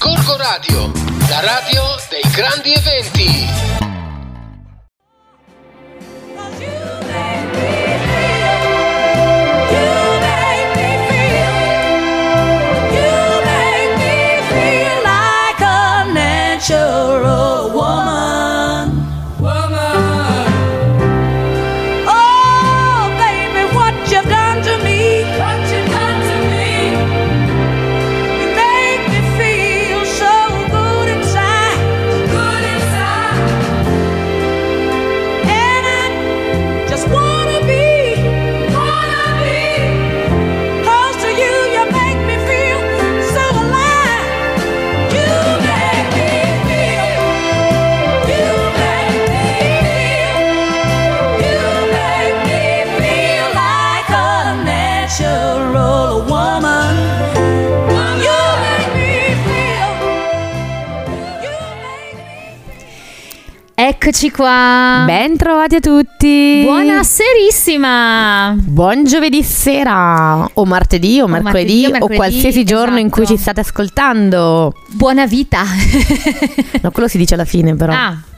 Gorgo Radio, la radio dei grandi eventi. Eccoci qua. Ben trovati a tutti. Buonaserissima. Buon giovedì sera o martedì o mercoledì o qualsiasi giorno in cui ci state ascoltando. Buona vita. No, quello si dice alla fine però.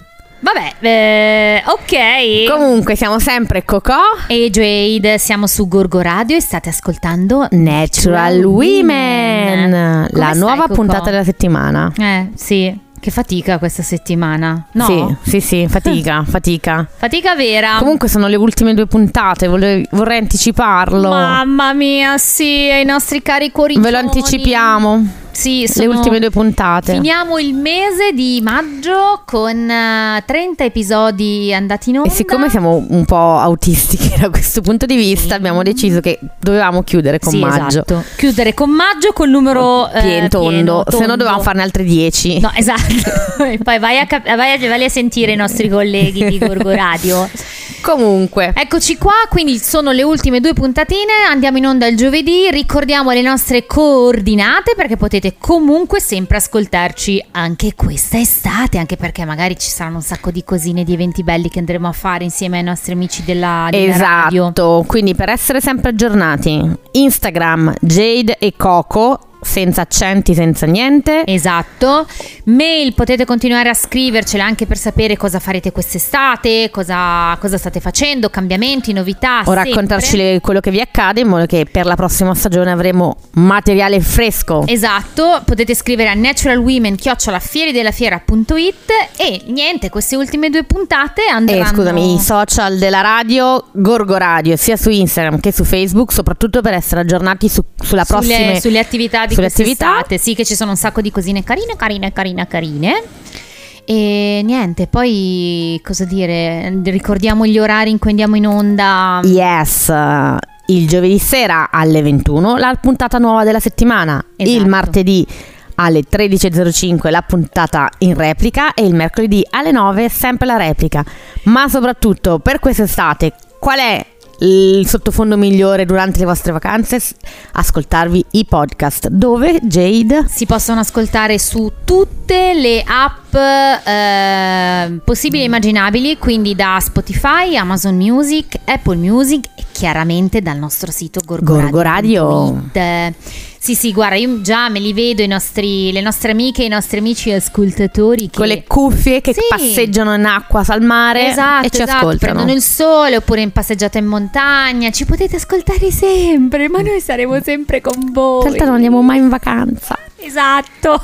Vabbè, ok. Comunque siamo sempre Cocò e Jade, siamo su Gorgo Radio e state ascoltando Natural Women, la nuova Cocò? Puntata della settimana. Sì. Che fatica questa settimana. No? Sì, fatica. Fatica vera. Comunque sono le ultime 2 puntate, vorrei anticiparlo. Mamma mia, sì, ai nostri cari cuoricioni. Ve lo anticipiamo. Sì, le ultime 2 puntate. Finiamo il mese di maggio con 30 episodi andati in onda. E siccome siamo un po' autistiche da questo punto di vista, abbiamo deciso che dovevamo chiudere con maggio. Esatto. Chiudere con maggio col numero tondo. Se no dovevamo farne altre 10. No, esatto. E poi vai a sentire i nostri colleghi di Gorgo Radio. Comunque, eccoci qua, quindi sono le ultime 2 puntatine, andiamo in onda il giovedì, ricordiamo le nostre coordinate perché potete comunque sempre ascoltarci anche questa estate, anche perché magari ci saranno un sacco di cosine, di eventi belli che andremo a fare insieme ai nostri amici della radio. Esatto, quindi per essere sempre aggiornati, Instagram Jade e Coco, senza accenti, senza niente. Esatto. Mail, potete continuare a scrivercele anche per sapere cosa farete quest'estate, cosa state facendo, cambiamenti, novità, o raccontarci quello che vi accade, in modo che per la prossima stagione avremo materiale fresco. Esatto. Potete scrivere a naturalwomen@fieridellafiera.it. e niente, queste ultime 2 puntate andranno. Scusami, i social della radio, Gorgo Radio, sia su Instagram che su Facebook, soprattutto per essere aggiornati sulle attività di quest'estate. Sì, che ci sono un sacco di cosine carine. E niente, poi cosa dire? Ricordiamo gli orari in cui andiamo in onda. Yes, il giovedì sera alle 21 la puntata nuova della settimana. Esatto. Il martedì alle 13.05 la puntata in replica e il mercoledì alle 9 sempre la replica. Ma soprattutto per quest'estate, qual è il sottofondo migliore durante le vostre vacanze? Ascoltarvi i podcast. Dove, Jade? Si possono ascoltare su tutte le app possibili e immaginabili, quindi da Spotify, Amazon Music, Apple Music e chiaramente dal nostro sito Gorgo Radio. Sì, guarda, io già me li vedo le nostre amiche e i nostri amici ascoltatori con le cuffie che passeggiano in acqua al mare. Esatto, e ci ascoltano, prendono il sole oppure in passeggiata in montagna. Ci potete ascoltare sempre, ma noi saremo sempre con voi. In realtà non andiamo mai in vacanza. Esatto.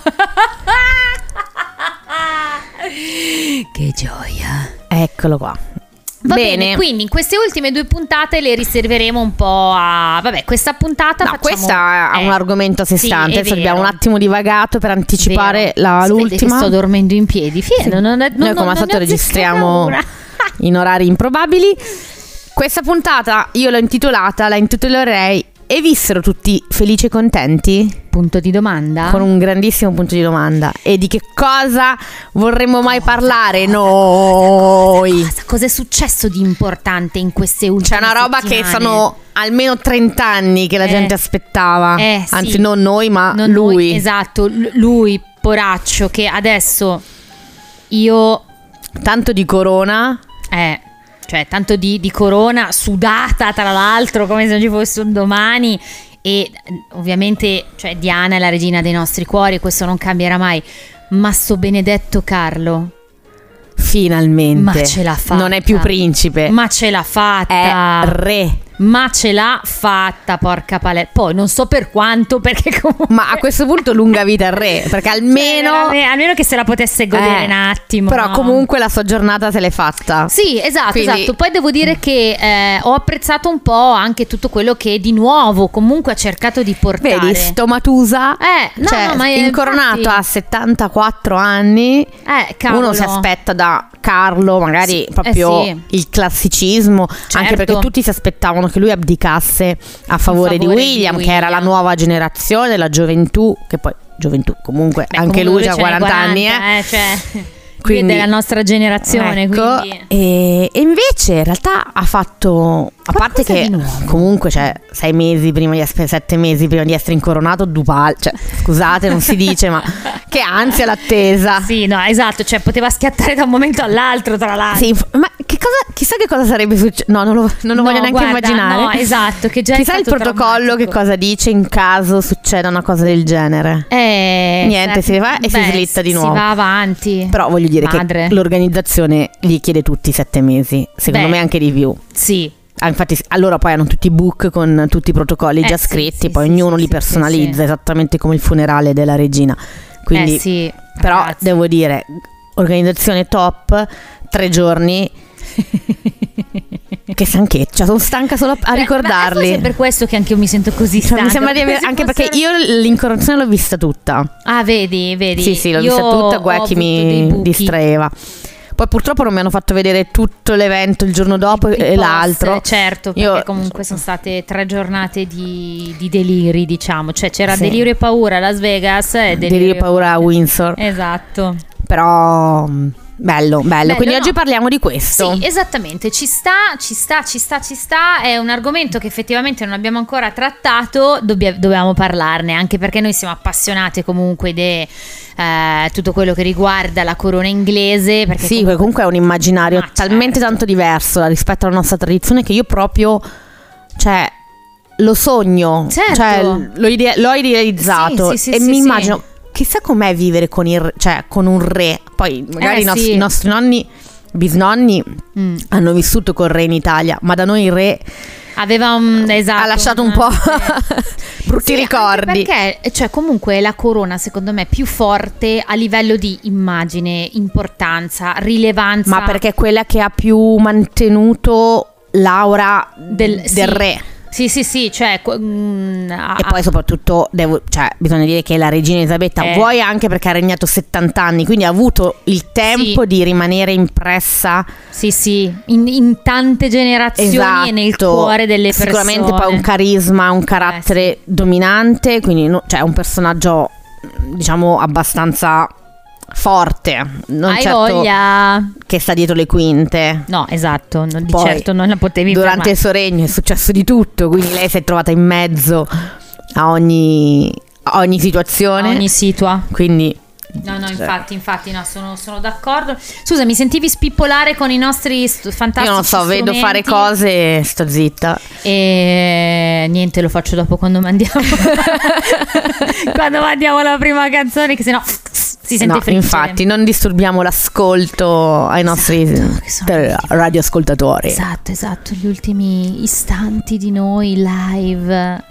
Che gioia. Eccolo qua. Va bene, quindi in queste ultime 2 puntate le riserveremo un po' a... Vabbè, questa puntata questa ha un argomento a sé stante. Adesso abbiamo un attimo divagato per anticipare l'ultima. Sto dormendo in piedi. Noi come al solito registriamo in orari improbabili. Questa puntata io la intitolerei E vissero tutti felici e contenti? Punto di domanda. Con un grandissimo punto di domanda. E di che cosa vorremmo mai parlare noi? Cosa è successo di importante in queste ultime settimane? C'è una roba che sono almeno 30 anni che la gente aspettava. Anzi, sì. non noi, ma non lui. Noi, esatto, lui, poraccio, che adesso io... Tanto di corona. Cioè tanto di corona, sudata tra l'altro come se non ci fosse un domani, e ovviamente, cioè, Diana è la regina dei nostri cuori, questo non cambierà mai, ma sto benedetto Carlo, finalmente, ma ce l'ha fatta, non è più principe, ma ce l'ha fatta, è re. Ma ce l'ha fatta, porca paletta. Poi non so per quanto, perché comunque... Ma a questo punto lunga vita al re, perché almeno... Cioè, almeno che se la potesse godere un attimo. Però no? comunque la sua giornata se l'è fatta. Sì, esatto, Quindi... esatto. Poi devo dire che ho apprezzato un po' anche tutto quello che di nuovo comunque ha cercato di portare. Vedi, sto Matusa, no, cioè, no, ma incoronato infatti... a 74 anni. Cavolo. Uno si aspetta da Carlo magari proprio sì. il classicismo, Certo. anche perché tutti si aspettavano che lui abdicasse a favore di William, che era la nuova generazione, la gioventù, che poi gioventù comunque anche lui ha 40 anni, cioè, quindi della nostra generazione, ecco, quindi... e invece in realtà ha fatto, a parte che comunque, cioè, 6 mesi prima di essere, 7 mesi prima di essere incoronato, Dupal, cioè, scusate, non si dice, ma che ansia l'attesa. Sì, no, esatto, cioè poteva schiattare da un momento all'altro, tra l'altro. Sì, ma che cosa, chissà che cosa sarebbe successo. No, non lo voglio neanche guarda, immaginare. No, esatto, che già chissà è il stato protocollo traumatico. che cosa dice in caso succeda una cosa del genere. Niente, si va e si slitta di nuovo. Si va avanti. Però voglio dire Madre. che l'organizzazione gli chiede tutti 7 mesi, secondo me anche di più. Sì. Infatti allora poi hanno tutti i book con tutti i protocolli già Sì, scritti, sì, poi sì, ognuno sì, li sì, personalizza sì. esattamente come il funerale della regina. Quindi Sì, però ragazzi. devo dire, organizzazione top, 3 giorni. Che stanchezza, cioè, sono stanca solo a ricordarli. Forse è per questo che anche io mi sento così stanca. Cioè, mi sembra di avere, anche perché io l'incoronazione l'ho vista tutta. Ah, vedi. Sì, l'ho Io vista tutta, guarda ho chi avuto dei mi buchi. distraeva. Poi purtroppo non mi hanno fatto vedere tutto l'evento il giorno dopo Il e post, l'altro. certo, perché Io- comunque sono state 3 giornate di deliri, diciamo. Cioè c'era Sì. delirio e paura a Las Vegas e Delirio e paura a Windsor. Esatto. Però bello. Quindi no. oggi parliamo di questo. Sì, esattamente, ci sta. È un argomento che effettivamente non abbiamo ancora trattato, dobbiamo parlarne, anche perché noi siamo appassionati comunque di tutto quello che riguarda la corona inglese. Perché Sì, comunque è un immaginario talmente certo. tanto diverso rispetto alla nostra tradizione che io proprio, cioè, lo sogno, Certo. cioè, l'ho idealizzato Sì, e sì, mi sì. immagino, chissà com'è vivere con con un re. Poi magari sì. i nostri nonni, bisnonni hanno vissuto col re in Italia, ma da noi il re aveva esatto, ha lasciato un po' brutti Sì, ricordi. anche perché, cioè, comunque la corona secondo me è più forte a livello di immagine, importanza, rilevanza. Ma perché è quella che ha più mantenuto l'aura del sì. re. Sì, cioè E poi soprattutto bisogna dire che la regina Elisabetta vuoi anche perché ha regnato 70 anni, quindi ha avuto il tempo di rimanere impressa in tante generazioni e nel cuore delle persone. Sicuramente poi un carisma, un carattere dominante, quindi cioè un personaggio diciamo abbastanza forte, non Hai certo voglia? che sta dietro le quinte. No, esatto, di Poi, certo non la potevi durante fermare. il suo regno è successo di tutto, quindi lei si è trovata in mezzo a ogni situazione, A ogni situa. quindi No, infatti no, sono d'accordo. Scusa, mi sentivi spippolare con i nostri fantastici io non so, vedo fare strumenti? cose e sto zitta. E niente, lo faccio dopo quando mandiamo quando mandiamo la prima canzone, che sennò si sente No, friggere. infatti non disturbiamo l'ascolto ai nostri che sono radioascoltatori. Esatto, gli ultimi istanti di noi live.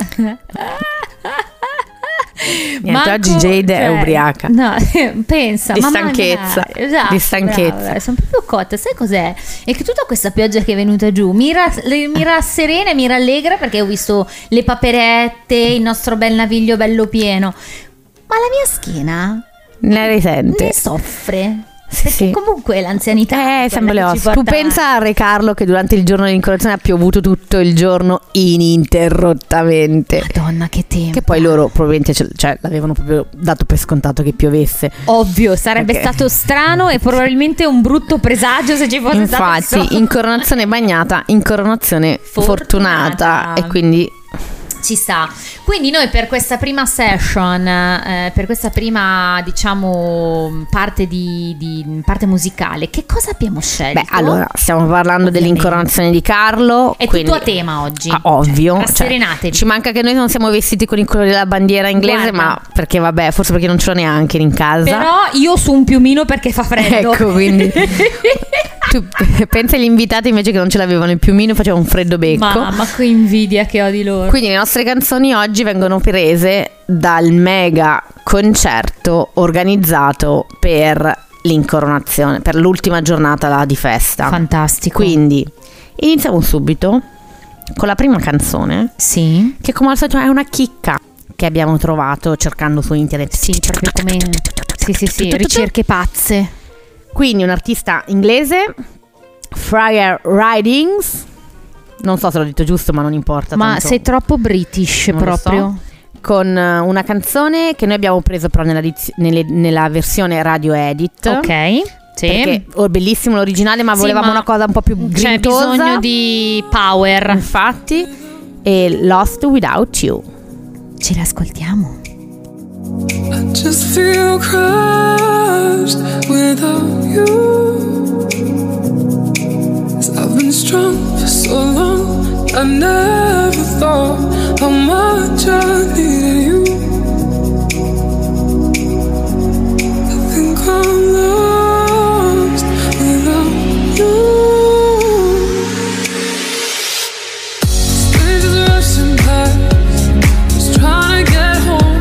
Niente, oggi Jade è ubriaca. No, pensa, Di ma stanchezza, magari, esatto, di stanchezza. brava, sono proprio cotta. Sai cos'è? È che tutta questa pioggia che è venuta giù mi rasserena e mi rallegra, perché ho visto le paperette, il nostro bel naviglio bello pieno, ma la mia schiena Ne risente. ne soffre. Sì, Perché sì. comunque l'anzianità è sempre le quella che ossa. ci Tu porta pensa a Re Carlo che durante il giorno dell'incoronazione ha piovuto tutto il giorno ininterrottamente. Madonna, che tempo. Che poi loro probabilmente l'avevano proprio dato per scontato che piovesse. Ovvio, sarebbe Perché- stato strano e probabilmente un brutto presagio se ci fosse stato il Infatti, sole. incoronazione bagnata, incoronazione fortunata. Fortunata. E quindi Ci sta. Quindi noi per questa prima session, per questa prima, diciamo, parte parte musicale, che cosa abbiamo scelto? Beh, allora, stiamo parlando Ovviamente. dell'incoronazione di Carlo. È quindi, tutto a tema oggi. Ovvio. Rasserenatevi. Ci manca che noi non siamo vestiti con il colore della bandiera inglese, Guarda. ma perché vabbè, forse perché non ce l'ho neanche in casa. Però io su un piumino perché fa freddo. Ecco, quindi tu pensa agli invitati invece che non ce l'avevano il piumino, faceva un freddo becco. Mamma, che invidia che ho di loro. Quindi le nostre canzoni oggi vengono prese dal mega concerto organizzato per l'incoronazione, per l'ultima giornata di festa. Fantastico. Quindi iniziamo subito con la prima canzone, Sì. che come al solito è una chicca che abbiamo trovato cercando su internet. Sì, proprio come... Sì, ricerche pazze. Quindi un artista inglese, Friar Ridings. Non so se l'ho detto giusto, ma non importa. Ma tanto sei troppo british non lo proprio. so. Con una canzone che noi abbiamo preso però nella versione radio edit. Ok. Sì. Perché bellissimo l'originale, ma Sì, volevamo ma una cosa un po' più grintosa. c'è bisogno di power. Infatti. E Lost Without You. Ce l'ascoltiamo. I just feel crushed without you. 'Cause I've been strong for so long, I never thought how much I needed you. I think I'm lost without you. Stages rushing past, just trying to get home.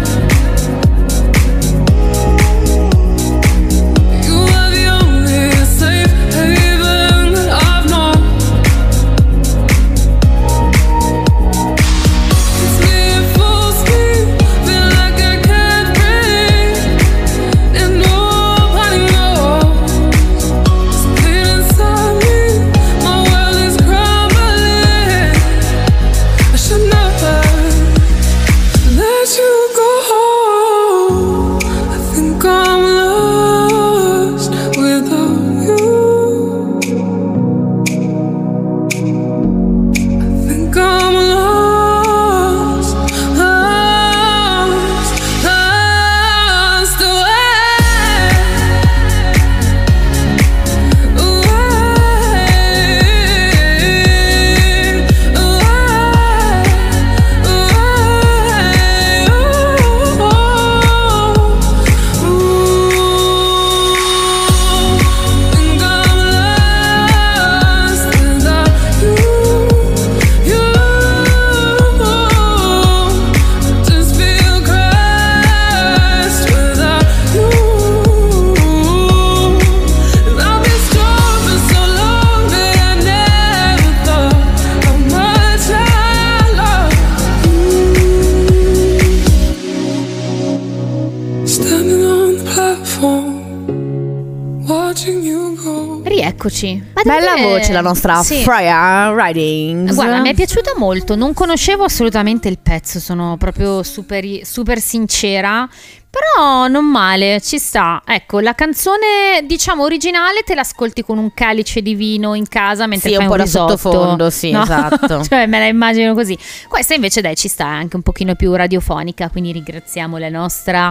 Rieccoci. Ma devo Bella dire- voce la nostra Sì. Friar Ridings. Guarda, mi è piaciuta molto. Non conoscevo assolutamente il pezzo, sono proprio super sincera. Però non male, ci sta. Ecco, la canzone, diciamo, originale te l'ascolti con un calice di vino in casa mentre Sì, fai un po' da risotto. sottofondo, sì, No? esatto. Cioè, me la immagino così. Questa invece, dai, ci sta, è anche un pochino più radiofonica. Quindi ringraziamo la nostra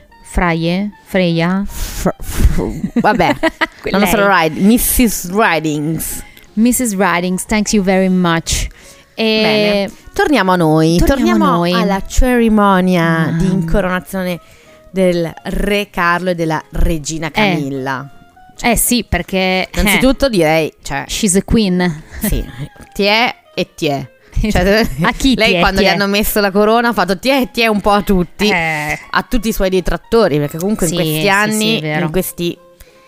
Freya. Vabbè, la nostra Lei. Mrs. Ridings. Mrs. Ridings, thank you very much. Bene. Torniamo a noi. Torniamo a noi. alla cerimonia Mm. di incoronazione del re Carlo e della regina Camilla. Sì, perché Innanzitutto direi, cioè, she's a queen. sì, ti è e ti è. Cioè, A chi lei ti è, quando ti gli è? hanno messo la corona ha fatto ti è un po' a tutti, a tutti i suoi detrattori, perché comunque Sì, in questi sì, anni, sì, è vero. in questi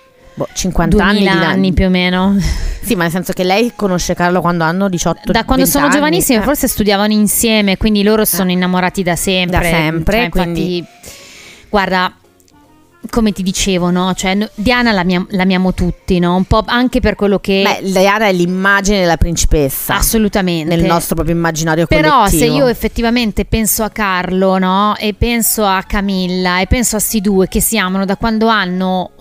50 anni 2000 anni più o meno. Sì, ma nel senso che lei conosce Carlo quando hanno 18 Da quando 20 sono anni. giovanissime, forse studiavano insieme, quindi loro sono innamorati da sempre. Da sempre, Cioè, infatti, quindi- guarda, come ti dicevo, no? Cioè, Diana l'amiamo tutti, no? Un po' anche per quello che... Beh, Diana è l'immagine della principessa. Assolutamente. Nel nostro proprio immaginario collettivo. Però se io effettivamente penso a Carlo, no? E penso a Camilla e penso a sti due che si amano da quando hanno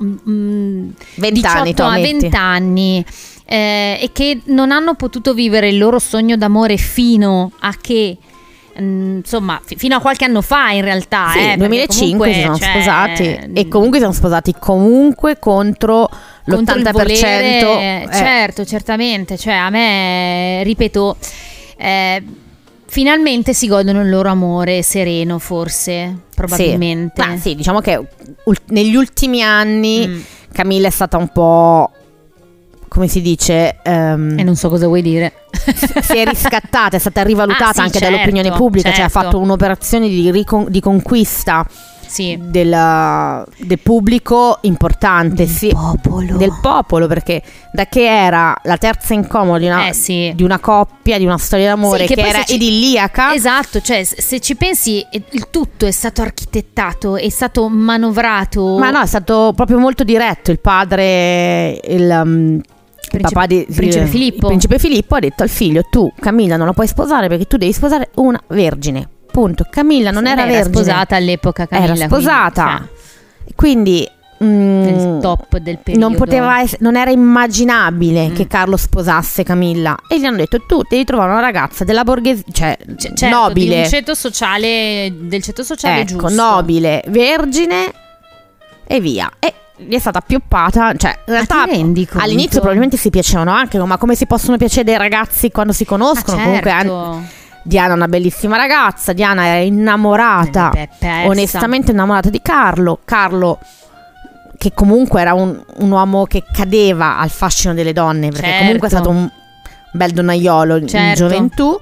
20 anni, 18 tu a ammetti. 20 anni e che non hanno potuto vivere il loro sogno d'amore fino a che insomma, fino a qualche anno fa in realtà. Sì, nel 2005 comunque, si sono cioè, sposati e comunque si sono sposati comunque contro contro il l'80%. volere, certo, certamente. Cioè, a me, ripeto, finalmente si godono il loro amore sereno, forse, probabilmente. Sì. Ma sì, diciamo che negli ultimi anni Camilla è stata un po', come si dice, E non so cosa vuoi dire. si è riscattata, è stata rivalutata Sì, anche certo, dall'opinione pubblica, cioè ha certo. fatto un'operazione di conquista Sì. del pubblico importante, del popolo, perché da che era la terza incomoda di una coppia, di una storia d'amore Sì, che poi era se idilliaca. Esatto, cioè se ci pensi il tutto è stato architettato, è stato manovrato. Ma no, è stato proprio molto diretto. Il padre, il papà di Principe Filippo ha detto al figlio: tu Camilla non la puoi sposare perché tu devi sposare una vergine. Punto. Camilla non era vergine, sposata all'epoca. Camilla, era sposata, quindi nel top del periodo. non era immaginabile che Carlo sposasse Camilla, e gli hanno detto: tu devi trovare una ragazza della borghesia, certo, nobile, del ceto sociale ecco, giusto, nobile, vergine e via. E gli è stata appioppata, cioè in realtà ti rendi conto? all'inizio probabilmente si piacevano anche, ma come si possono piacere dei ragazzi quando si conoscono? certo. Comunque Diana è una bellissima ragazza, Diana era innamorata, onestamente innamorata di Carlo, che comunque era un uomo che cadeva al fascino delle donne, perché comunque è stato un bel donnaiolo in gioventù,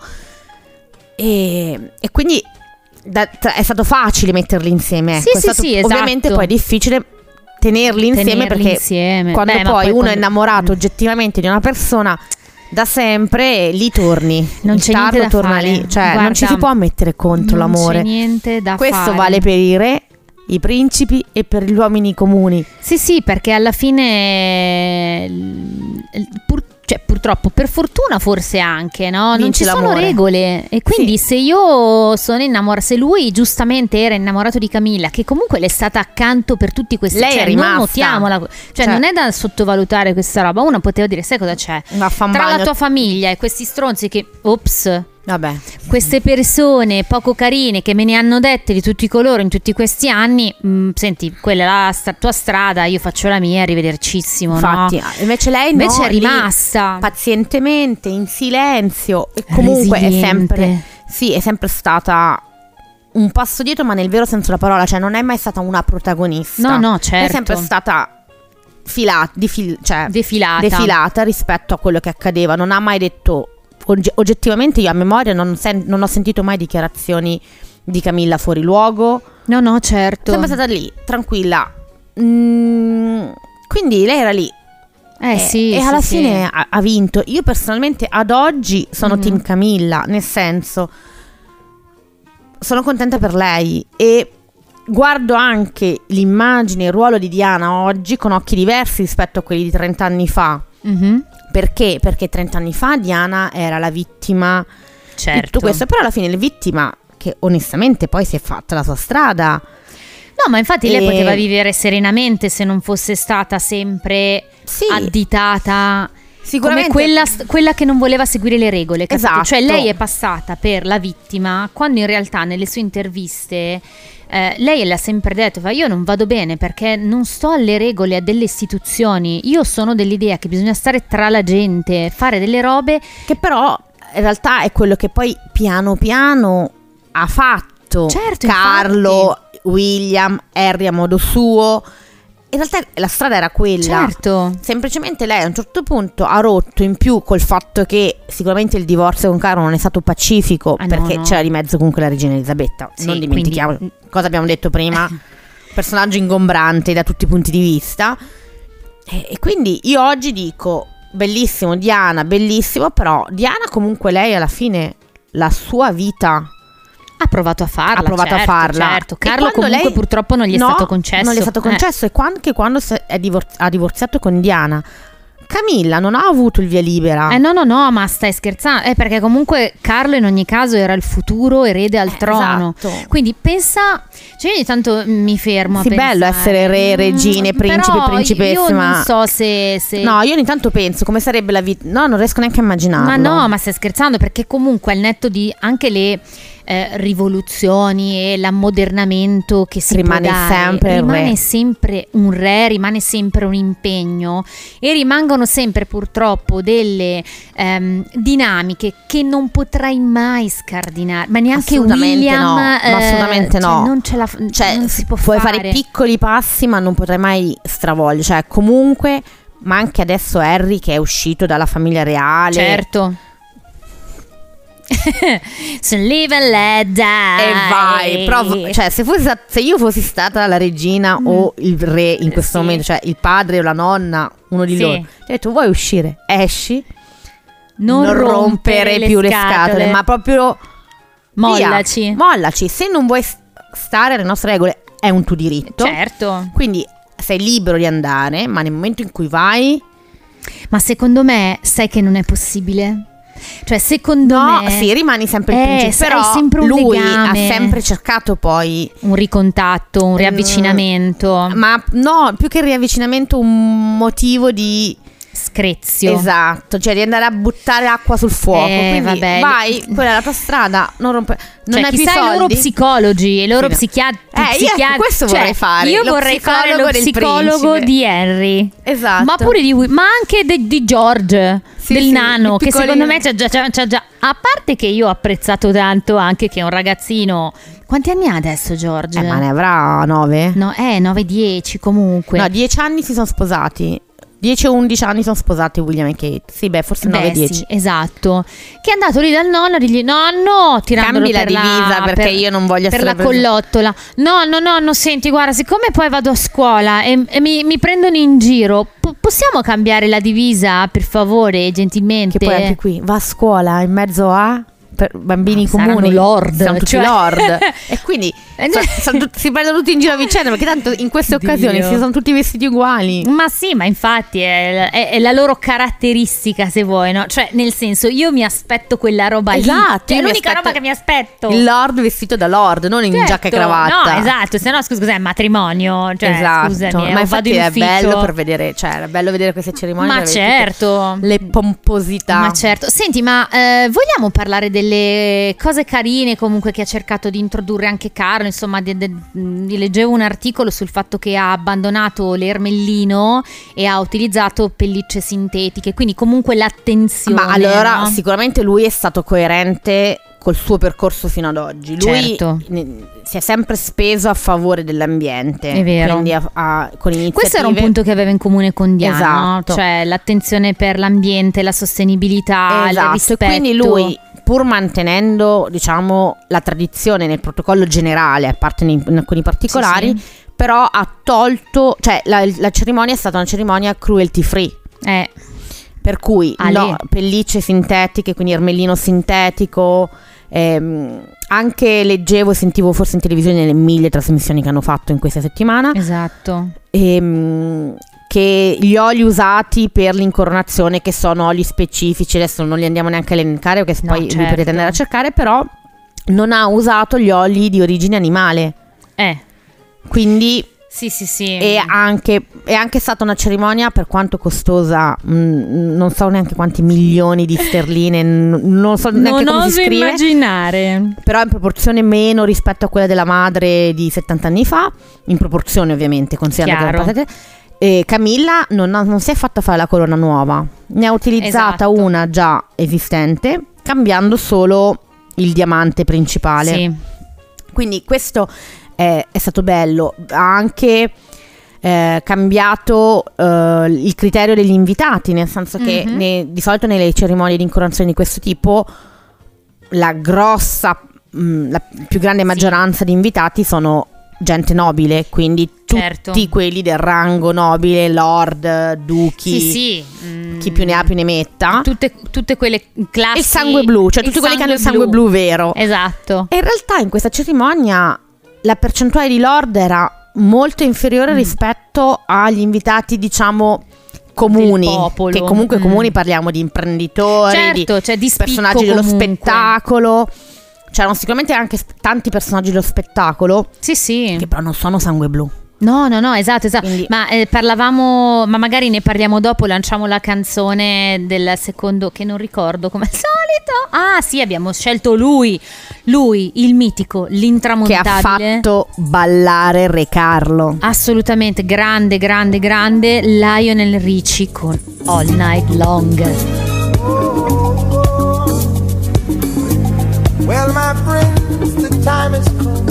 e quindi è stato facile metterli insieme, ecco. Sì, ovviamente esatto. poi è difficile tenerli insieme perché quando poi uno è innamorato oggettivamente di una persona da sempre, lì torni, non c'è niente da torna fare. lì, cioè Guarda, non ci si può mettere contro l'amore. Non c'è niente da Questo fare. vale per i re, i principi e per gli uomini comuni. Sì, perché alla fine purtroppo, per fortuna forse anche, no? Non Vince ci sono l'amore. regole, e quindi se io sono innamorata, se lui giustamente era innamorato di Camilla, che comunque le è stata accanto per tutti questi Lei è rimasta. non notiamola, cioè non è da sottovalutare questa roba. Uno poteva dire: sai cosa c'è? Tra la tua famiglia e questi stronzi che Vabbè, queste persone poco carine che me ne hanno dette di tutti i colori in tutti questi anni, senti, quella è la tua strada, io faccio la mia, arrivedercissimo. infatti, no? invece lei Invece è lì, rimasta pazientemente, in silenzio, e comunque è sempre stata un passo dietro, ma nel vero senso della parola, cioè non è mai stata una protagonista. No, certo. È sempre stata defilata rispetto a quello che accadeva. Non ha mai detto, oggettivamente io a memoria non ho sentito mai dichiarazioni di Camilla fuori luogo. No, certo. È sempre stata lì, tranquilla. Quindi lei era lì. E alla fine ha vinto. Io personalmente ad oggi sono team Camilla, nel senso, sono contenta per lei e guardo anche l'immagine e il ruolo di Diana oggi con occhi diversi rispetto a quelli di 30 anni fa. Perché? Perché 30 anni fa Diana era la vittima di tutto questo, però alla fine la vittima che onestamente poi si è fatta la sua strada. No, ma infatti lei poteva vivere serenamente se non fosse stata sempre additata sicuramente come quella che non voleva seguire le regole, capito? Esatto. Cioè lei è passata per la vittima, quando in realtà nelle sue interviste lei l'ha sempre detto: io non vado bene perché non sto alle regole, a delle istituzioni, io sono dell'idea che bisogna stare tra la gente, fare delle robe che però in realtà è quello che poi piano piano ha fatto Carlo, William, Harry a modo suo. In realtà la strada era quella. Semplicemente lei a un certo punto ha rotto, in più col fatto che sicuramente il divorzio con Carlo non è stato pacifico, perché c'era di mezzo comunque la regina Elisabetta, non dimentichiamo cosa abbiamo detto prima, personaggio ingombrante da tutti i punti di vista, e quindi io oggi dico bellissimo Diana, bellissimo, però Diana comunque lei alla fine la sua vita ha provato a farla. Certo. Carlo comunque lei, purtroppo non gli è stato concesso. Non gli è stato concesso, e anche quando ha divorziato con Diana, Camilla non ha avuto il via libera. No, ma stai scherzando? Perché comunque Carlo in ogni caso era il futuro erede al trono. Esatto. Quindi pensa, cioè ogni tanto mi fermo a pensare. Bello essere re, regine, principe, però principesse, io non so se no, io ogni tanto penso come sarebbe la vita. No, non riesco neanche a immaginarlo. Ma no, ma stai scherzando, perché comunque al netto di anche le rivoluzioni e l'ammodernamento che si Rimane può dare, sempre il rimane re. sempre un re, rimane sempre un impegno e rimangono sempre purtroppo delle dinamiche che non potrai mai scardinare, ma neanche Assolutamente William, no, ma assolutamente cioè, no. non ce la non si può puoi fare. fare piccoli passi, ma non potrai mai stravolgere. Cioè, comunque, ma anche adesso Harry che è uscito dalla famiglia reale. Certo. So live and let die. E vai, però, cioè, se io fossi stata la regina o il re in questo Sì. momento, cioè il padre o la nonna, uno di Sì. loro, ti ho detto: vuoi uscire? Esci, non rompere più le scatole, ma proprio mollaci. via, mollaci. Se non vuoi stare alle nostre regole, è un tuo diritto. Certo. Quindi sei libero di andare, ma nel momento in cui vai, Ma secondo me sai che non è possibile. Cioè secondo no, me sì, rimani sempre il principe. hai Però sempre un lui legame, ha sempre cercato poi, un ricontatto, un riavvicinamento, ma no, più che il riavvicinamento, un motivo di screzio. esatto, cioè di andare a buttare acqua sul fuoco. Quindi vabbè. vai, quella è la tua strada, non rompe, non Cioè, hai più chissà i loro soldi. psicologi e i loro Sì, no. psichiatri. Io questo vorrei fare, Io lo vorrei fare lo psicologo del psicologo principe. di Harry. Esatto. Ma pure ma anche di George, Sì, del sì, nano, il che piccolino. secondo me c'ha già. A parte che io ho apprezzato tanto anche che è un ragazzino. Quanti anni ha adesso George? Ma ne avrà 9? No, 9-10 comunque. No, 10 anni si sono sposati. 10 o 11 anni sono sposati William e Kate. Sì, beh, forse 9-10. Sì, esatto. Che è andato lì dal nonno a dirgli: nonno, tirandolo Cambi la per divisa perché io non voglio per essere la presa- collottola. Nonno, senti, guarda, siccome poi vado a scuola e mi prendono in giro, possiamo cambiare la divisa, per favore, gentilmente? Che poi anche qui va a scuola in mezzo a per bambini Saranno comuni, lord, sono tutti cioè. lord e quindi si prendono tutti in giro a vicenda, perché tanto in queste occasioni Dio. si sono tutti vestiti uguali. Ma sì, ma infatti è la loro caratteristica, se vuoi, no? Cioè, nel senso, io mi aspetto quella roba Esatto, lì. È io mi l'unica aspetto roba che mi aspetto. Il lord vestito da lord, non in Certo. giacca e cravatta. No, esatto, se no scusa, è matrimonio, cioè, Esatto, scusami, ma vado infatti in è ufficio. bello per vedere, cioè era bello vedere queste cerimonie, Ma per vedere certo. tutte le pomposità. Ma certo. Senti, ma vogliamo parlare delle cose carine comunque che ha cercato di introdurre anche Carlo? Insomma, leggevo un articolo sul fatto che ha abbandonato l'ermellino e ha utilizzato pellicce sintetiche, quindi comunque l'attenzione. Ma allora no? sicuramente lui è stato coerente col suo percorso fino ad oggi. Lui Certo. si è sempre speso a favore dell'ambiente. È vero. Quindi con iniziative. Questo era un punto che aveva in comune con Diana, Esatto. no? Cioè l'attenzione per l'ambiente, la sostenibilità, il Esatto, e rispetto. quindi lui, pur mantenendo, diciamo, la tradizione nel protocollo generale, a parte in alcuni particolari, Sì, però ha tolto, cioè la cerimonia è stata una cerimonia cruelty free. Per cui no, pellicce sintetiche, quindi ermellino sintetico. Anche leggevo e sentivo forse in televisione nelle 1000 trasmissioni che hanno fatto in questa settimana, Esatto. che gli oli usati per l'incoronazione, che sono oli specifici, adesso non li andiamo neanche a elencare perché No, poi li certo. potete andare a cercare, però non ha usato gli oli di origine animale, quindi Sì. è anche stata una cerimonia, per quanto costosa, non so neanche quanti milioni di sterline, non so neanche Non come si oso scrive, immaginare. però in proporzione meno rispetto a quella della madre di 70 anni fa, in proporzione ovviamente, considerando Chiaro. che Camilla non si è fatta fare la corona nuova, ne ha utilizzata Esatto. una già esistente, cambiando solo il diamante principale. Sì. Quindi questo è stato bello. Ha anche cambiato il criterio degli invitati, nel senso che di solito nelle cerimonie di incoronazione di questo tipo la più grande maggioranza di invitati sono gente nobile, quindi tutti Certo. quelli del rango nobile, lord, duchi, Sì. chi più ne ha più ne metta. Tutte quelle classi. Il sangue blu, cioè tutti quelli che hanno il sangue blu vero. Esatto. E in realtà in questa cerimonia la percentuale di lord era molto inferiore rispetto agli invitati, diciamo, comuni, Del popolo. che comunque comuni parliamo di imprenditori, Certo, cioè di spicco personaggi dello comunque. spettacolo. C'erano sicuramente anche tanti personaggi dello spettacolo Sì. che però non sono sangue blu. No, esatto. Quindi- Ma parlavamo, ma magari ne parliamo dopo, lanciamo la canzone del secondo, che non ricordo come al solito. Ah sì, abbiamo scelto lui, il mitico, che l'intramontabile. ha fatto ballare Re Carlo. Assolutamente, grande Lionel Richie con All Night Long. Well, my friends, the time has come.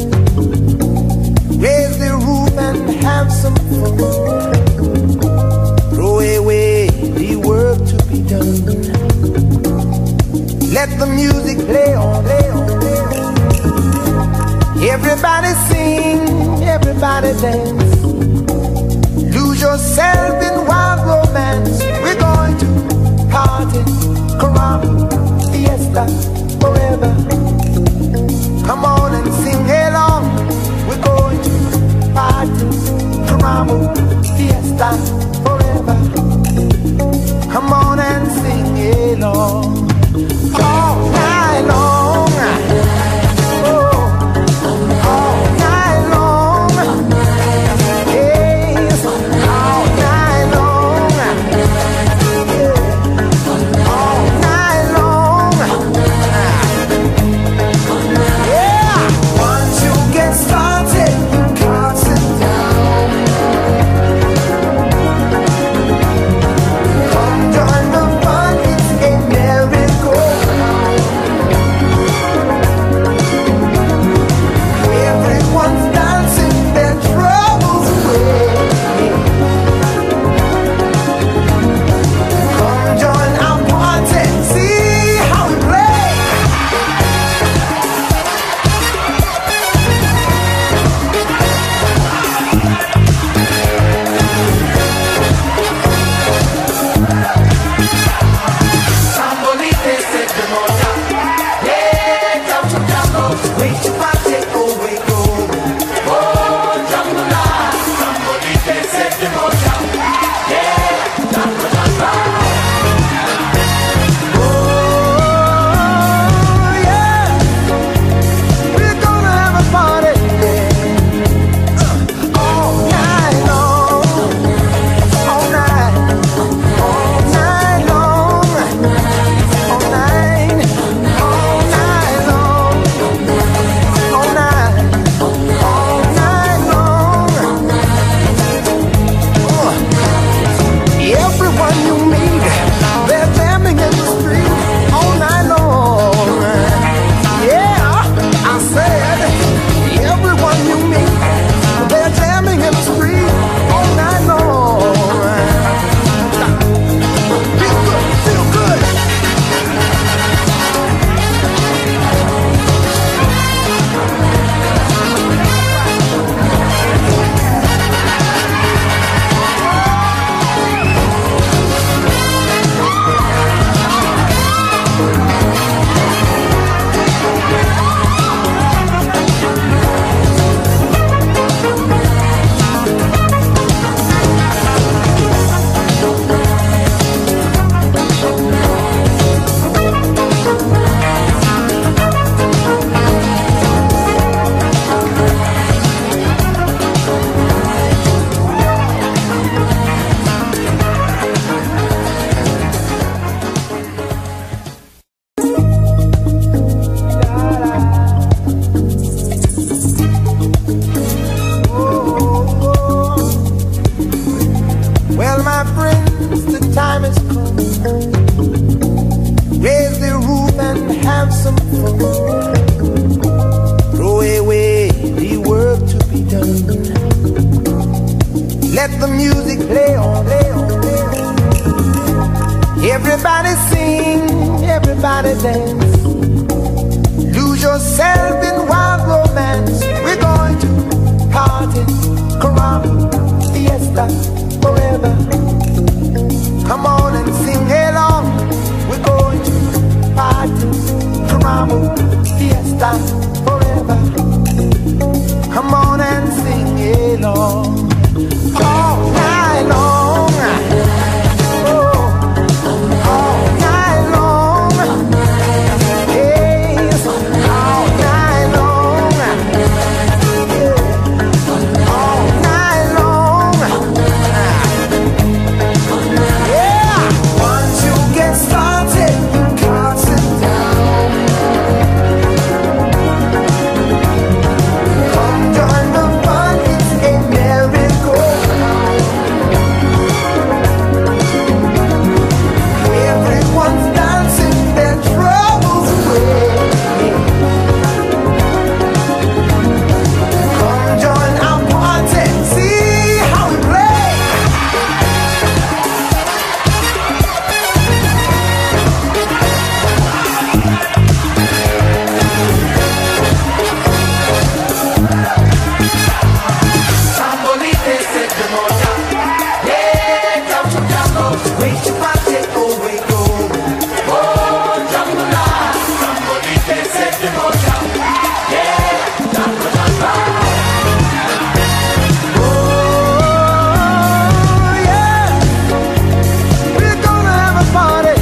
Raise the roof and have some fun. Throw away the work to be done. Let the music play on, play on, play on. Everybody sing, everybody dance. Lose yourself in wild romance. We're going to party, caramba, fiesta, forever. Come on and sing along. We're going to party, caramba, fiesta, forever. Come on and sing along. All night long. Oh, all night long. Yes, all night long. Yeah, all night long. Yeah, once you get started, you can't sit down. Come join the fun, it's a merry-go-round. Everyone's dancing their troubles away. Come join our party, see how we play. Sambolite se demora, yeah, jambo jambo, wait to party, oh wait go, oh jambo la, sambolite se demora, yeah, jambo jambo, oh yeah, we're gonna have a party, yeah, all night long, all night, all night long. All night, all night long, all night, all night long. Everyone you meet, they're jamming in the street all night long. Yeah, I said, everyone you meet, they're jamming in the street all night long. Feel good, feel good. Well, my friends, the time has come. Raise the roof and have some fun. Throw away the work to be done. Let the music play on, play on, play on. Everybody sing, everybody dance. Lose yourself in wild romance. We're going to party, caramba, fiesta, forever. Come on and sing along. We're going to party, caramba, fiesta, forever. Come on and sing along. All night long. Oh, all night long. Yes, all night long. Yeah, all the moja. Yeah, jungle, jungle, wait your party, away go. Oh, jungle life, somebody can set the moja. Yeah, jungle, jungle. Oh, yeah, we're gonna have a party,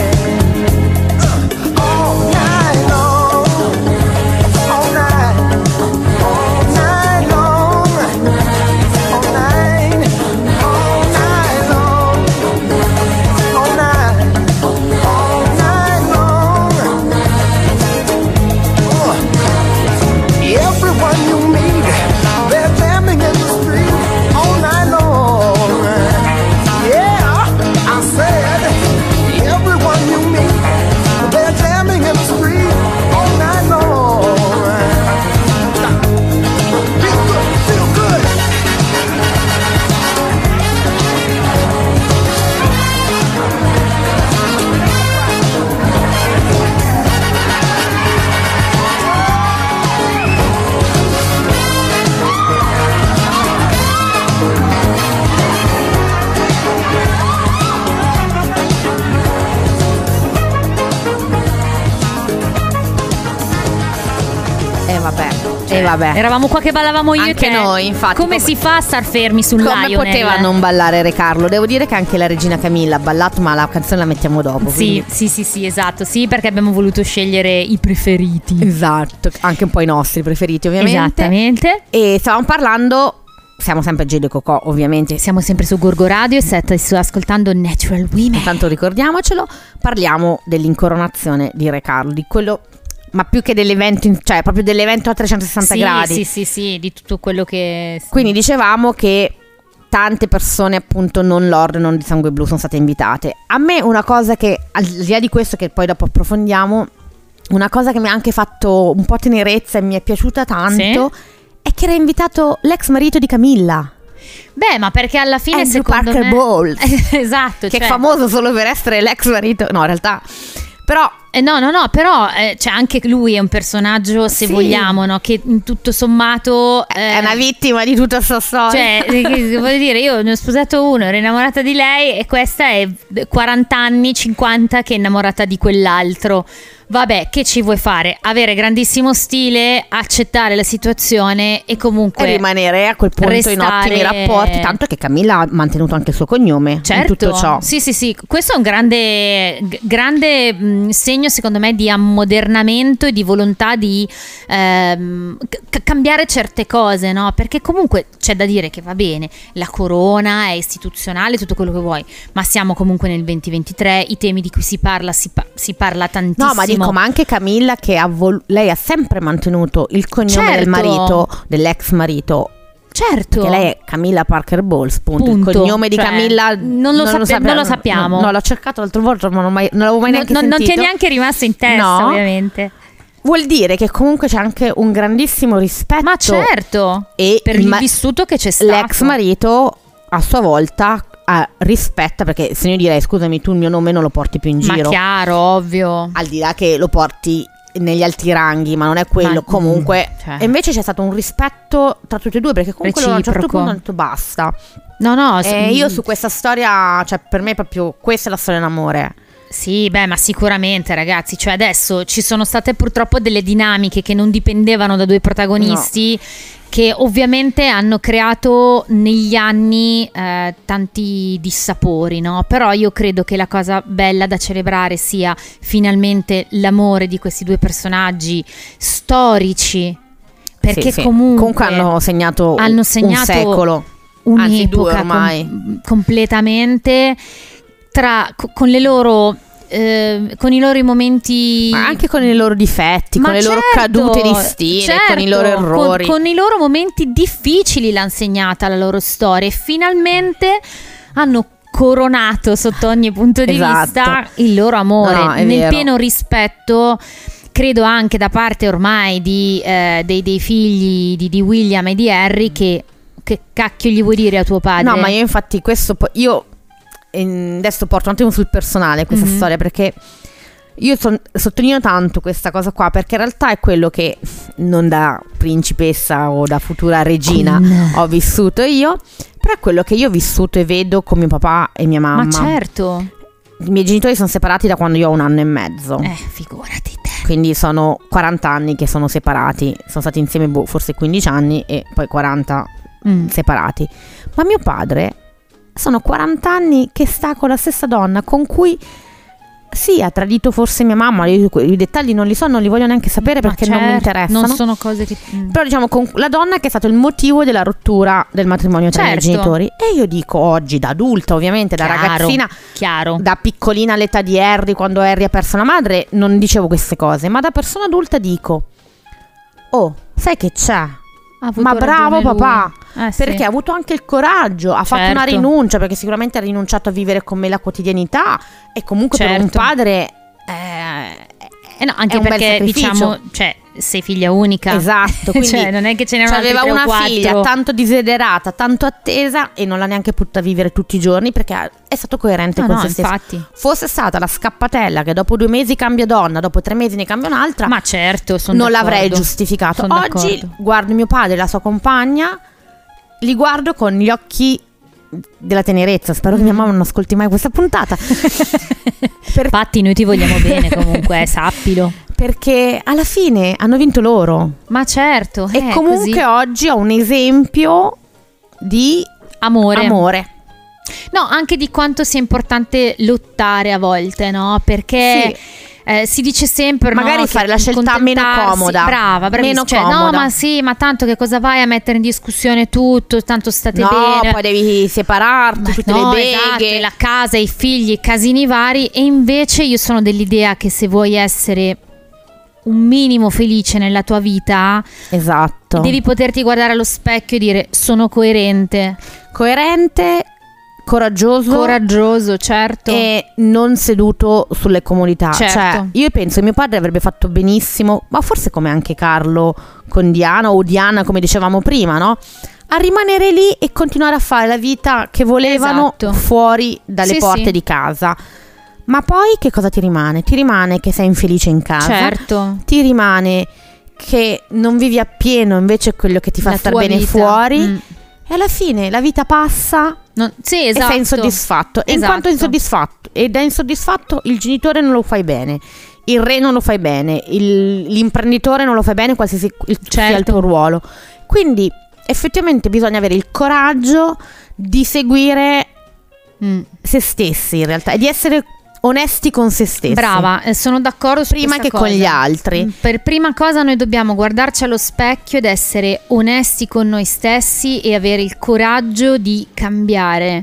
yeah. All night long, all night, all night long, all night, all night long, all night, all night long. Everyone you meet, they're jamming in the street all night long. Yeah, I said, everyone you meet, they're jamming in the street all night long. Feel good, feel good. E vabbè. Eravamo qua che ballavamo io Anche e te. noi, infatti. Come si fa a star fermi sul Come Lionel? poteva non ballare Re Carlo? Devo dire che anche la regina Camilla ha ballato, ma la canzone la mettiamo dopo. Sì, quindi- sì, esatto. Sì, perché abbiamo voluto scegliere i preferiti. Esatto, anche un po' i nostri preferiti ovviamente. Esattamente. E stavamo parlando, siamo sempre a Gelo e Cocò ovviamente. Siamo sempre su Gorgo Radio e state ascoltando Natural Women. Intanto ricordiamocelo, parliamo dell'incoronazione di Re Carlo, di quello, ma più che dell'evento, cioè proprio dell'evento a 360 gradi. Sì, di tutto quello che... Quindi dicevamo che tante persone, appunto non lord, non di sangue blu, sono state invitate. A me una cosa che, al di là di questo che poi dopo approfondiamo, una cosa che mi ha anche fatto un po' tenerezza e mi è piaciuta tanto è che era invitato l'ex marito di Camilla, Beh, ma perché alla fine Andrew secondo Parker me... Bowles. Esatto, che cioè... è famoso solo per essere l'ex marito, no in realtà, però No, però cioè, anche lui è un personaggio, se Sì. vogliamo, no? Che in tutto sommato è una vittima di tutta questa storia. Cioè, voglio dire, io ne ho sposato uno, ero innamorata di lei e questa è 40 anni, 50 che è innamorata di quell'altro. Vabbè, che ci vuoi fare? Avere grandissimo stile, accettare la situazione e comunque E rimanere a quel punto in restare- ottimi rapporti, tanto che Camilla ha mantenuto anche il suo cognome Certo, in tutto ciò. Sì, questo è un grande segno secondo me di ammodernamento e di volontà di cambiare certe cose, no? Perché comunque c'è da dire che va bene, la corona è istituzionale, tutto quello che vuoi, ma siamo comunque nel 2023, i temi di cui si parla tantissimo. No, ma dico, ma anche Camilla che lei ha sempre mantenuto il cognome del Certo. marito, dell'ex marito. Certo. Perché lei è Camilla Parker Bowles, punto. Punto. Il cognome di Cioè, Camilla non lo sappiamo. No, l'ho cercato l'altro volta, ma non l'avevo mai neanche non sentito. ti è neanche rimasto in testa, No. ovviamente. Vuol dire che comunque c'è anche un grandissimo rispetto. Ma certo, E per il vissuto che c'è stato. l'ex marito a sua volta rispetta, perché se io direi scusami, tu il mio nome non lo porti più in Ma giro, chiaro, ovvio. al di là che lo porti negli alti ranghi, ma non è quello, Ma- comunque cioè. E invece c'è stato un rispetto tra tutti e due, perché comunque loro a un certo Reciproco. punto hanno detto basta. No, E io su questa storia, cioè per me proprio questa è la storia d'amore. Sì, beh, ma sicuramente, ragazzi, cioè adesso ci sono state purtroppo delle dinamiche che non dipendevano da due protagonisti, che ovviamente hanno creato negli anni tanti dissapori, no? Però io credo che la cosa bella da celebrare sia finalmente l'amore di questi due personaggi storici, perché Sì. comunque hanno segnato un secolo, anzi due un'epoca ormai. completamente con le loro con i loro momenti, ma anche con i loro difetti, Ma con le loro certo, cadute di stile, con i loro certo, errori. con i loro momenti difficili l'ha segnata la loro storia e finalmente hanno coronato sotto ogni punto di Esatto. vista il loro amore, No, è nel vero. pieno rispetto, credo anche da parte ormai dei figli di William e di Harry, che cacchio gli vuoi dire a tuo padre? No, ma io infatti questo io adesso porto un attimo sul personale questa storia, perché io sottolineo tanto questa cosa qua, perché in realtà è quello che non da principessa o da futura regina Queen. ho vissuto io, Però è quello che io ho vissuto e vedo con mio papà e mia mamma. Ma certo. I miei genitori sono separati da quando io ho 1 anno e mezzo. Figurati te. Quindi sono 40 anni che sono separati. Sono stati insieme forse 15 anni e poi 40 separati. Ma mio padre sono 40 anni che sta con la stessa donna con cui sì, ha tradito forse mia mamma. Io i dettagli non li so, non li voglio neanche sapere perché non mi interessano. Non sono cose che... Però diciamo con la donna che è stato il motivo della rottura del matrimonio tra i miei genitori. E io dico oggi, da adulta ovviamente, da ragazzina, chiaro, da piccolina all'età di Harry, quando Harry ha perso la madre, non dicevo queste cose. Ma da persona adulta dico: oh, sai che c'è? Ma bravo papà, perché ha avuto anche il coraggio, ha fatto una rinuncia, perché sicuramente ha rinunciato a vivere con me la quotidianità, e comunque per un padre no, anche perché diciamo, cioè, sei figlia unica, esatto, quindi cioè, non è che ce n'erano aveva una figlia tanto desiderata, tanto attesa, e non l'ha neanche potuta vivere tutti i giorni perché è stato coerente con se stesso. Infatti. Fosse stata la scappatella che dopo 2 mesi cambia donna, dopo 3 mesi ne cambia un'altra, ma certo, non l'avrei giustificato. Oggi guardo mio padre e la sua compagna, li guardo con gli occhi della tenerezza. Spero che mia mamma non ascolti mai questa puntata. Infatti noi ti vogliamo bene comunque, sappilo. Perché alla fine hanno vinto loro. Ma certo. E comunque così. Oggi ho un esempio di amore. No, anche di quanto sia importante lottare a volte, no? Perché si dice sempre, magari no, fare la scelta meno comoda. Brava, meno cioè, comoda. No, ma sì, ma tanto che cosa vai a mettere in discussione tutto? Tanto state bene. No, poi devi separarti, tutte le beghe, esatto, la casa, i figli, i casini vari. E invece io sono dell'idea che se vuoi essere un minimo felice nella tua vita, esatto, devi poterti guardare allo specchio e dire: sono coerente, coraggioso, certo, e non seduto sulle comodità. Certo. Cioè, io penso che mio padre avrebbe fatto benissimo, ma forse come anche Carlo con Diana, o Diana come dicevamo prima, no? A rimanere lì e continuare a fare la vita che volevano, esatto, fuori dalle porte di casa. Ma poi che cosa ti rimane? Ti rimane che sei infelice in casa, certo, ti rimane che non vivi appieno invece quello che ti fa star bene vita. Fuori. E alla fine la vita passa, sì, esatto, e sei insoddisfatto. E in quanto insoddisfatto ed è insoddisfatto, il genitore non lo fai bene, il re non lo fai bene, l'imprenditore non lo fai bene, qualsiasi sia il tuo ruolo. Quindi effettivamente bisogna avere il coraggio di seguire se stessi, in realtà, e di essere onesti con se stessi. Brava, sono d'accordo su prima che cosa. Con gli altri. Per prima cosa noi dobbiamo guardarci allo specchio ed essere onesti con noi stessi e avere il coraggio di cambiare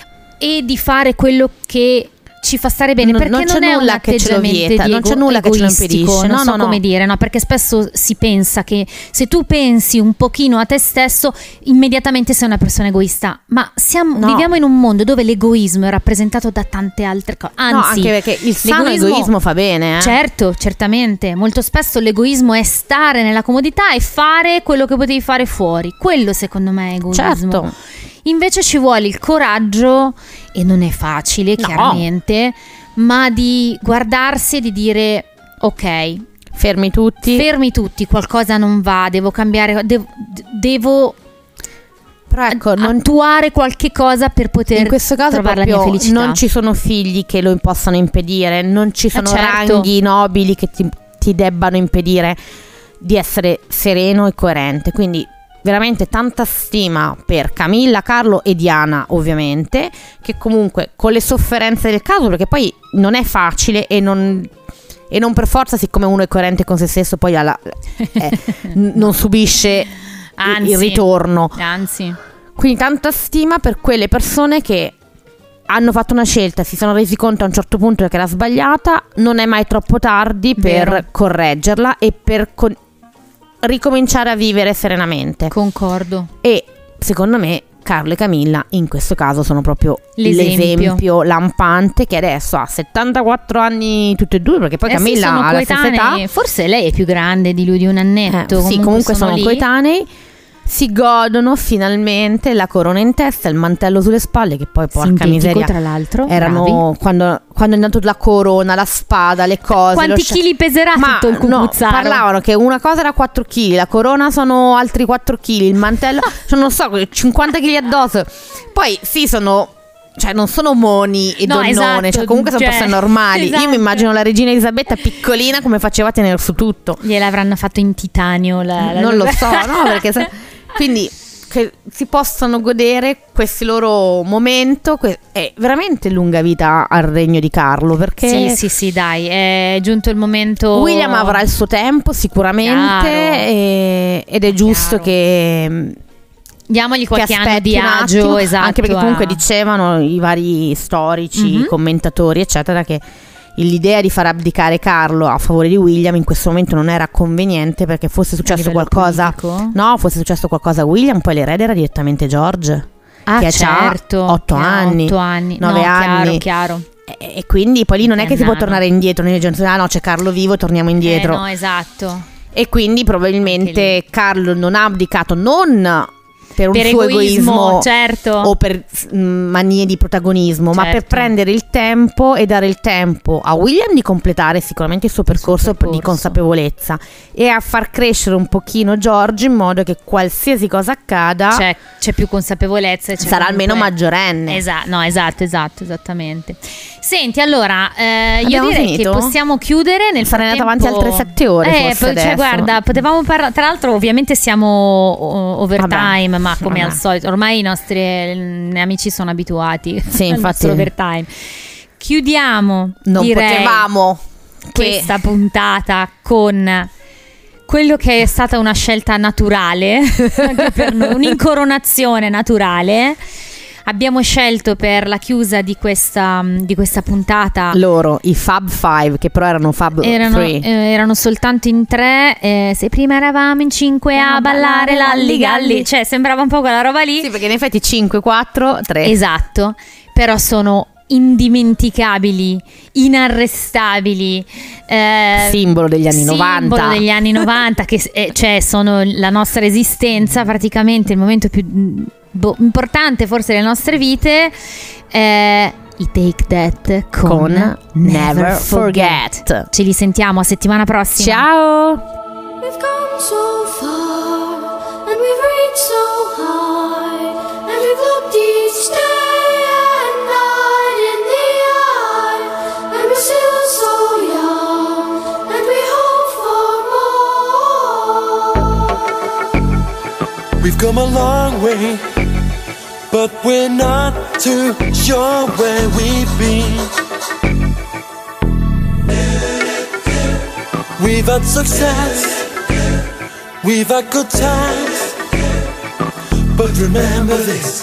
e di fare quello che ci fa stare bene, perché non c'è è nulla un atteggiamento che ce lo vieta, non c'è nulla che ce lo impedisce. Non so come dire, no? Perché spesso si pensa che se tu pensi un pochino a te stesso, immediatamente sei una persona egoista. Ma viviamo in un mondo dove l'egoismo è rappresentato da tante altre cose. Anzi, anche perché il sano egoismo fa bene. Certo, certamente. Molto spesso l'egoismo è stare nella comodità e fare quello che potevi fare fuori. Quello secondo me è egoismo. Certo. Invece ci vuole il coraggio, e non è facile, chiaramente, ma di guardarsi e di dire: ok, fermi tutti, qualcosa non va, devo cambiare, devo però ecco, attuare qualche cosa per poter in questo caso trovare la mia felicità. Non ci sono figli che lo possano impedire, non ci sono certo, ranghi nobili che ti debbano impedire di essere sereno e coerente. Quindi veramente tanta stima per Camilla, Carlo e Diana, ovviamente, che comunque con le sofferenze del caso, perché poi non è facile e non per forza, siccome uno è coerente con se stesso, poi non subisce il ritorno. Anzi. Quindi tanta stima per quelle persone che hanno fatto una scelta, si sono resi conto a un certo punto che era sbagliata, non è mai troppo tardi per correggerla e per ricominciare a vivere serenamente. Concordo. E secondo me Carlo e Camilla in questo caso sono proprio l'esempio lampante, che adesso ha 74 anni tutte e due, perché poi Camilla ha la stessa età. Forse lei è più grande di lui di un annetto. Sì, comunque sono coetanei. Si godono finalmente la corona in testa, il mantello sulle spalle, che poi porca sintetico, miseria, tra l'altro, erano quando quando è nato la corona, la spada, le cose. Quanti chili peserà tutto il cucuzzaro? Parlavano che una cosa era 4 kg, la corona sono altri 4 kg, il mantello, cioè non so, 50 kg addosso. Poi sì, cioè non sono moni e donnone, esatto, cioè comunque sono persone normali. esatto. Io mi immagino la regina Elisabetta piccolina come faceva a tenere su tutto. Gliel'avranno fatto in titanio Non lo so, no? Perché quindi che si possano godere questi loro momento, è veramente lunga vita al regno di Carlo, perché sì, dai, è giunto il momento. William avrà il suo tempo sicuramente, ed è giusto che diamogli qualche anno di un agio, attimo, esatto, anche perché comunque dicevano i vari storici, commentatori eccetera, che l'idea di far abdicare Carlo a favore di William in questo momento non era conveniente, perché fosse successo qualcosa politico? No, fosse successo qualcosa a William, poi l'erede era direttamente George, che certo, ha 8 anni 9 anni. Chiaro. E quindi poi lì non è che si può tornare indietro, no, c'è Carlo vivo, torniamo indietro. No, esatto. E quindi probabilmente Carlo non ha abdicato, non per un suo egoismo, certo, o per manie di protagonismo, ma per prendere il tempo e dare il tempo a William di completare sicuramente il suo percorso di consapevolezza, e a far crescere un pochino George, in modo che qualsiasi cosa accada c'è più consapevolezza, sarà almeno maggiorenne. Esattamente. Senti, allora io direi finito? che possiamo chiudere. Nel sarei andata frattempo avanti altre 7 ore forse guarda, potevamo parlare, tra l'altro ovviamente siamo overtime, ma come al solito ormai i nostri amici sono abituati al nostro overtime. Chiudiamo, non potevamo questa puntata con quello che è stata una scelta naturale anche per noi, un'incoronazione naturale. Abbiamo scelto per la chiusa di questa puntata i Fab Five, che però erano Fab 3. Erano soltanto in 3. Se prima eravamo in 5 a ballare l'alligalli, cioè sembrava un po' quella roba lì. Sì, perché in effetti 5, 4, 3. Esatto, però sono indimenticabili, inarrestabili, simbolo degli anni 90, che cioè sono la nostra esistenza, praticamente il momento più importante forse delle nostre vite. I Take That con Never Forget. Ce li sentiamo a settimana prossima. Ciao. We've come so far and we've reached so high, and we've looked each day and night in the eye, and we're still so young and we hope for more. We've come a long way, but we're not too sure where we've been. We've had success, we've had good times, but remember this: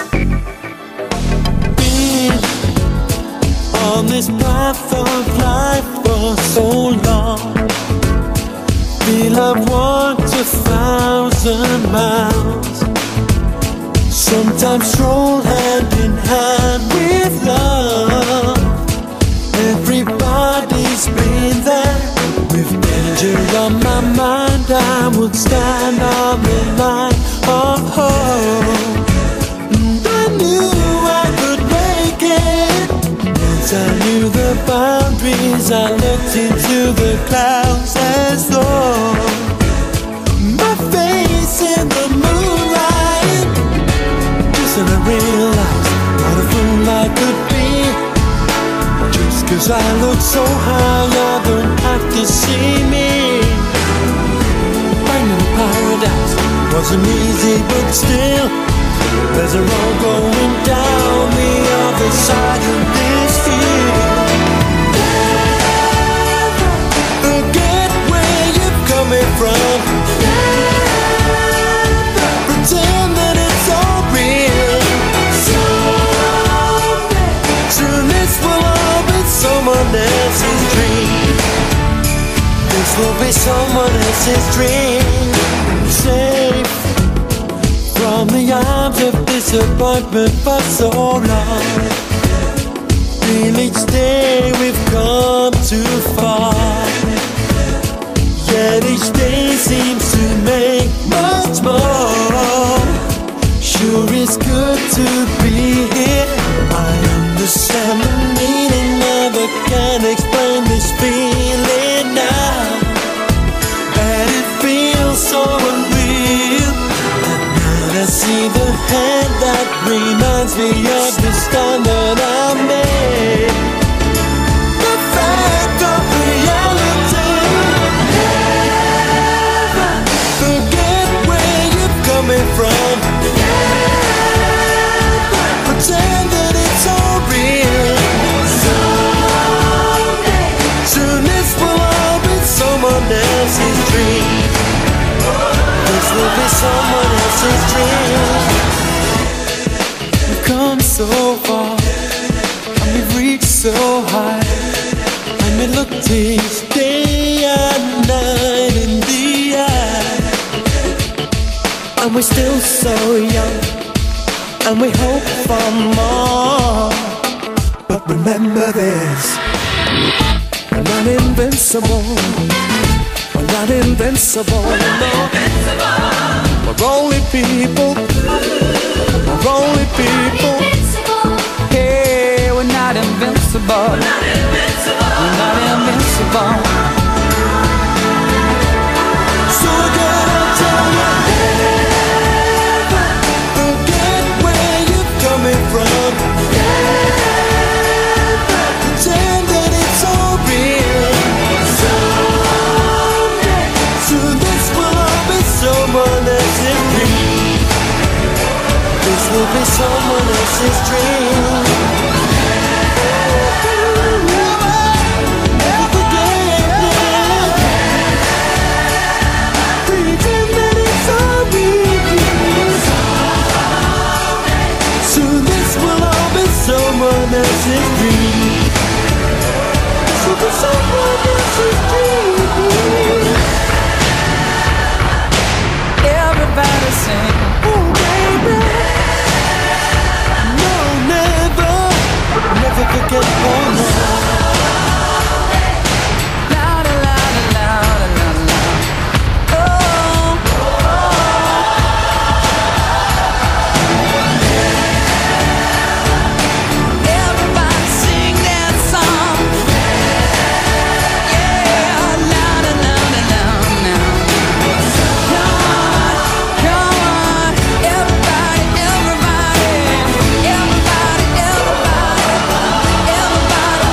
being on this path of life for so long, feel I've walked 1,000 miles. Sometimes stroll hand in hand with love. Everybody's been there. With danger on my mind, I would stand on the line of hope. And I knew I could make it. Once I knew the boundaries, I looked into the clouds as though my face in the moonlight. And I realized what a fool I could be. Just 'cause I look so high, you don't have to see me. Finding paradise wasn't easy, but still there's a road going down the other side of this field. Forget where you're coming from. Pretend that it's all real. Soon this will all be someone else's dream. This will be someone else's dream. Safe from the arms of disappointment for so long. Feel each day we've come too far, yet each day seems to make much more. Sure it's good to be here. I understand the meaning of a can't explain this feeling now. And it feels so unreal. And I see the hand that reminds me of the stand that I made. The fact of reality. Never forget where you're coming from. Never pretend that it's all real. Someday, soon this will all be someone else's dream. This will be someone else's dream. We've come so far, and we've reached so high, and we look this day and night in the eye, and we're still so young, and we hope for more. But remember this, we're not invincible. We're not invincible, no. We're only people. We're only people. Hey, we're not invincible. We're not invincible. So again, I'll tell you, never forget where you're coming from. Never pretend that it's all real. Someday, soon this will all be someone else's dream. This will be someone else's dream. Never forget, pretend that it's all real. Soon this will all be someone else's dream. This will be someone else's dream. Everybody sing. Oh baby, no, never, never forget, oh no. Louder, louder, louder, louder, louder. Oh. Everybody sing that song. Yeah, louder, louder, louder now. Come on, come on. Everybody, everybody, everybody, everybody,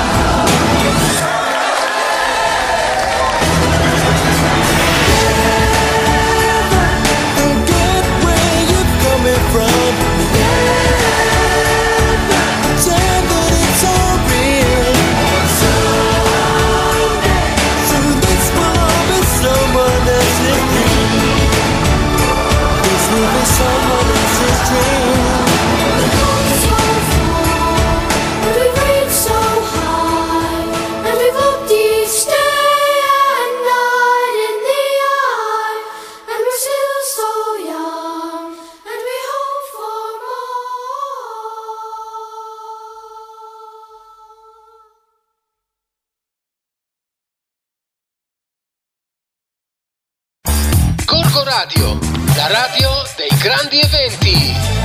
Forget where you're coming from. Never pretend that it's all real. Someday, soon this will all be someone else's dream. This will be someone else's dream. So far, and we've reached so high, and we've looked each day and night in the eye, and we're still so young, and we hope for more. Gorgo Radio, la radio dei grandi eventi.